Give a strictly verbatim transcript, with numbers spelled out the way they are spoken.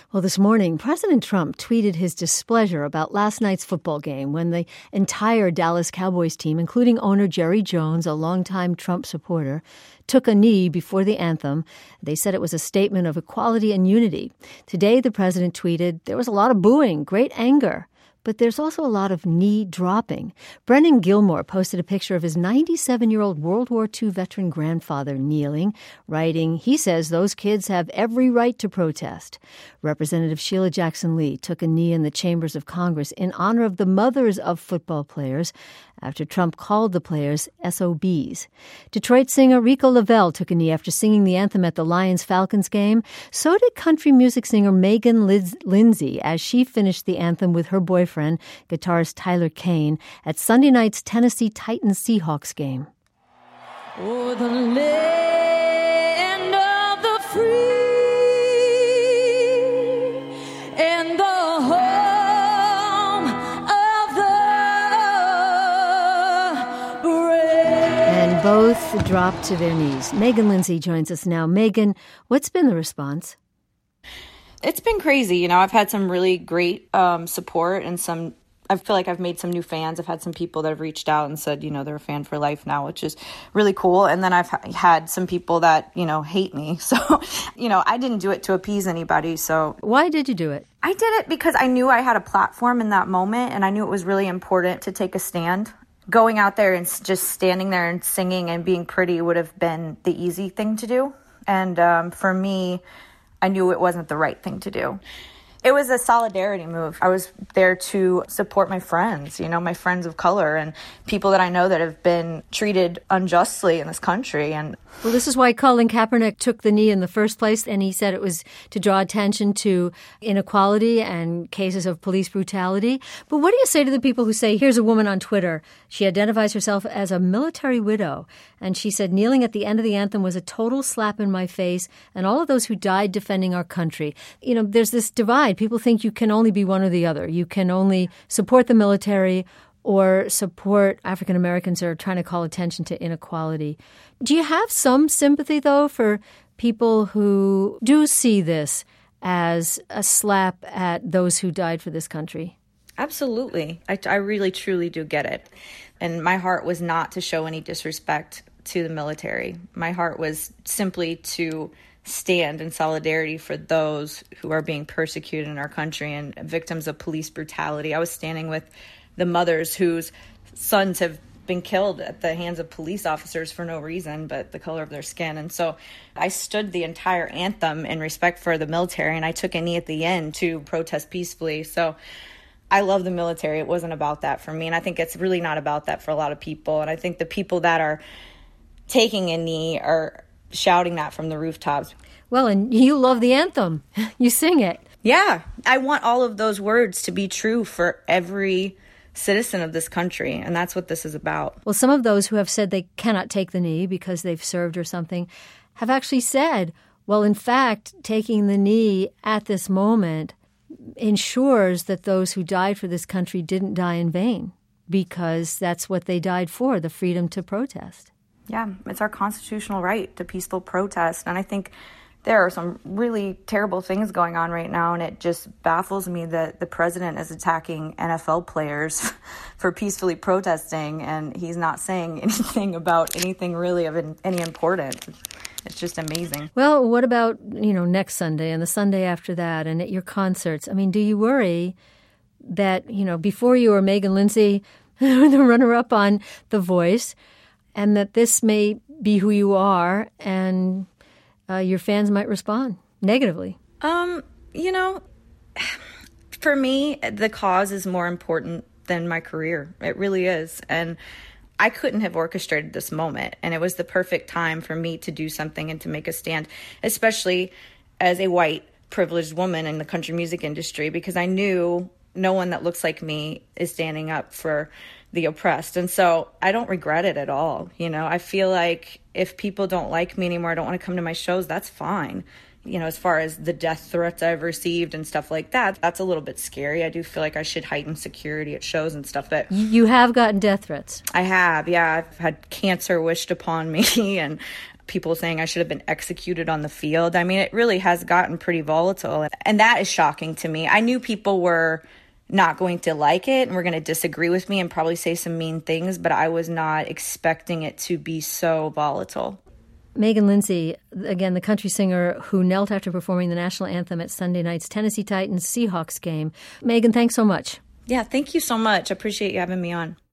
Well, this morning, President Trump tweeted his displeasure about last night's football game when the entire Dallas Cowboys team, including owner Jerry Jones, a longtime Trump supporter, took a knee before the anthem. They said it was a statement of equality and unity. Today, the president tweeted, there was a lot of booing, great anger. But there's also a lot of knee dropping. Brendan Gilmore posted a picture of his ninety-seven-year-old World War Two veteran grandfather kneeling, writing, he says those kids have every right to protest. Representative Sheila Jackson Lee took a knee in the chambers of Congress in honor of the mothers of football players after Trump called the players S O Bs. Detroit singer Rico Lavelle took a knee after singing the anthem at the Lions-Falcons game. So did country music singer Megan Liz- Lindsay as she finished the anthem with her boyfriend, guitarist Tyler Kane, at Sunday night's Tennessee Titans-Seahawks game. Oh, the land of the free and the home of the brave. And both dropped to their knees. Megan Lindsay joins us now. Megan, what's been the response? It's been crazy. You know, I've had some really great um, support and some, I feel like I've made some new fans. I've had some people that have reached out and said, you know, they're a fan for life now, which is really cool. And then I've had some people that, you know, hate me. So, you know, I didn't do it to appease anybody. So why did you do it? I did it because I knew I had a platform in that moment and I knew it was really important to take a stand. Going out there and just standing there and singing and being pretty would have been the easy thing to do. And um, for me, I knew it wasn't the right thing to do. It was a solidarity move. I was there to support my friends, you know, my friends of color and people that I know that have been treated unjustly in this country. And well, this is why Colin Kaepernick took the knee in the first place, and he said it was to draw attention to inequality and cases of police brutality. But what do you say to the people who say, here's a woman on Twitter, she identifies herself as a military widow, and she said kneeling at the end of the anthem was a total slap in my face, and all of those who died defending our country. You know, there's this divide. People think you can only be one or the other. You can only support the military or support African Americans who are trying to call attention to inequality. Do you have some sympathy, though, for people who do see this as a slap at those who died for this country? Absolutely. I, I really, truly do get it. And my heart was not to show any disrespect to the military. My heart was simply to stand in solidarity for those who are being persecuted in our country and victims of police brutality. I was standing with the mothers whose sons have been killed at the hands of police officers for no reason but the color of their skin. And so I stood the entire anthem in respect for the military, and I took a knee at the end to protest peacefully. So I love the military. It wasn't about that for me, and I think it's really not about that for a lot of people. And I think the people that are taking a knee are shouting that from the rooftops. Well, and you love the anthem. You sing it. Yeah. I want all of those words to be true for every citizen of this country, and that's what this is about. Well, some of those who have said they cannot take the knee because they've served or something have actually said, well, in fact, taking the knee at this moment ensures that those who died for this country didn't die in vain, because that's what they died for, the freedom to protest. Yeah, it's our constitutional right to peaceful protest. And I think there are some really terrible things going on right now, and it just baffles me that the president is attacking N F L players for peacefully protesting, and he's not saying anything about anything really of any importance. It's just amazing. Well, what about, you know, next Sunday and the Sunday after that and at your concerts? I mean, do you worry that, you know, before you were Megan Lindsay, the runner-up on The Voice, and that this may be who you are, and uh, your fans might respond negatively? Um, you know, for me, the cause is more important than my career. It really is. And I couldn't have orchestrated this moment. And it was the perfect time for me to do something and to make a stand, especially as a white, privileged woman in the country music industry, because I knew no one that looks like me is standing up for the oppressed. And so I don't regret it at all. You know, I feel like if people don't like me anymore, don't want to come to my shows, that's fine. You know, as far as the death threats I've received and stuff like that, that's a little bit scary. I do feel like I should heighten security at shows and stuff. But you have gotten death threats. I have, yeah. I've had cancer wished upon me and people saying I should have been executed on the field. I mean, it really has gotten pretty volatile. And that is shocking to me. I knew people were not going to like it and were going to disagree with me and probably say some mean things, but I was not expecting it to be so volatile. Megan Lindsay, again, the country singer who knelt after performing the national anthem at Sunday night's Tennessee Titans Seahawks game. Megan, thanks so much. Yeah, thank you so much. I appreciate you having me on.